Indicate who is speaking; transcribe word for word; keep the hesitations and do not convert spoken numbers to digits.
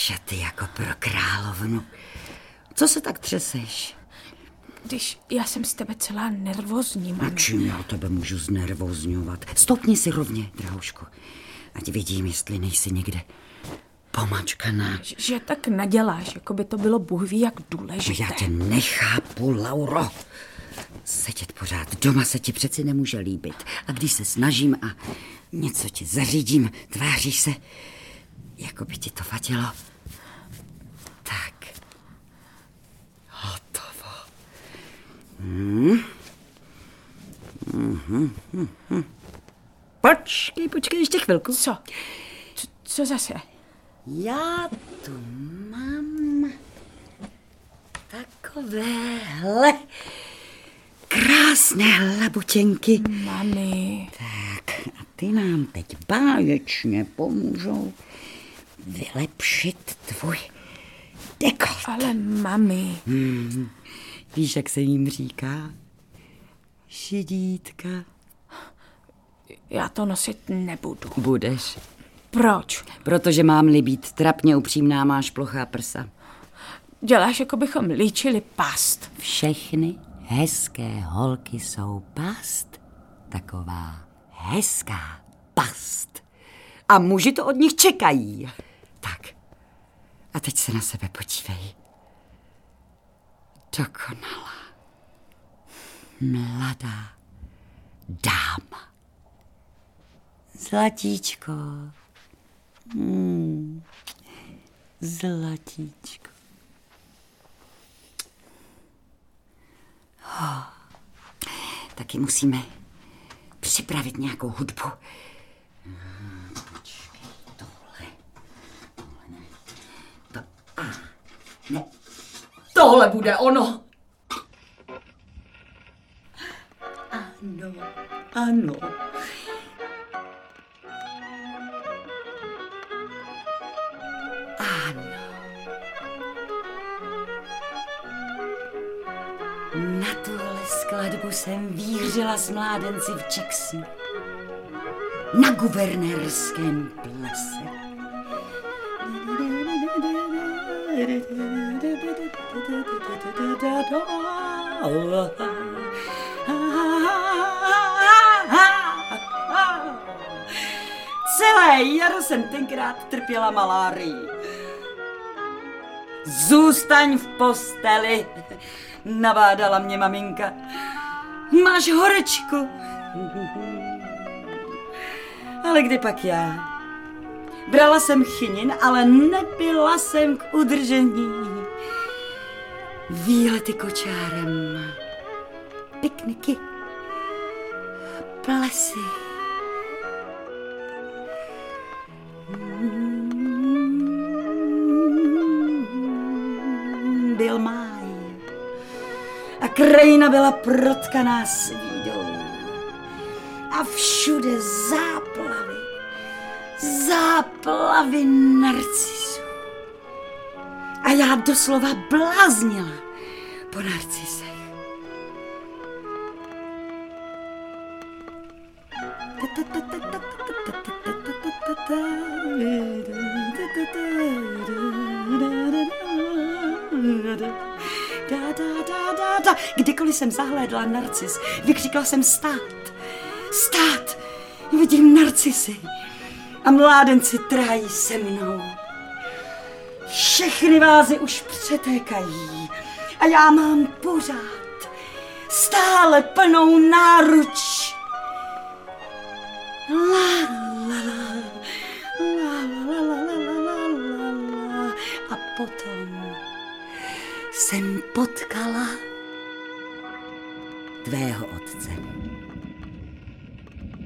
Speaker 1: šaty jako pro královnu. Co se tak třeseš?
Speaker 2: Když já jsem z tebe celá nervózní, mami.
Speaker 1: A čím já tebe můžu znervózňovat? Stoupni si rovně, drahoušku. Ať vidím, jestli nejsi někde pomačkaná.
Speaker 2: Že, že tak naděláš, jako by to bylo Bůh ví jak důležité.
Speaker 1: Já tě nechápu, Lauro. Sedět pořád doma se ti přeci nemůže líbit. A když se snažím a něco ti zařídím, tváříš se, jako by ti to vadilo. Tak. Hotovo. Hmm. Hmm, hmm, hmm. Počkej, počkej ještě chvilku.
Speaker 2: Co? Co, co zase?
Speaker 1: Já tu mám takovéhle krásné labutěnky.
Speaker 2: Mami.
Speaker 1: Tak a ty nám teď báječně pomůžou vylepšit tvůj dekolt.
Speaker 2: Ale mami.
Speaker 1: Hmm. Víš, jak se jim říká? Šidítka.
Speaker 2: Já to nosit nebudu.
Speaker 1: Budeš.
Speaker 2: Proč?
Speaker 1: Protože mám-li být trapně upřímná, máš plochá prsa.
Speaker 2: Děláš, jako bychom líčili past.
Speaker 1: Všechny hezké holky jsou past. Taková hezká past. A muži to od nich čekají. Tak. A teď se na sebe podívej. Dokonalá. Mladá dáma. Zlatíčko. Hmm. Zlatíčko. Oh. Taky musíme připravit nějakou hudbu. Počkej, tohle. Tohle ne. To, a, ne. Tohle bude ono. Ano, ano. Ano. Na tuhle skladbu jsem vířila s mládenci v Jacksonu. Na guvernérském plese. Celé jaro jsem tenkrát trpěla malárii. Zůstaň v posteli, nabádala mě maminka. Máš horečku. Ale kde pak já? Brala jsem chinin, ale nebyla jsem k udržení. Výlety kočárem, pikniky, plesy. Byl máj a krajina byla protkaná svídou a všude záplavy, záplavy narcisů. A já doslova bláznila po narcisech. Kdykoliv jsem zahlédla narcis, vykřikla jsem stát, stát, vidím narcisy a mládenci trájí se mnou. Všechny vázy už přetékají a já mám pořád stále plnou náruč. La, la, la, la, la, la, la, la, la, la. A potom jsem potkala tvého otce.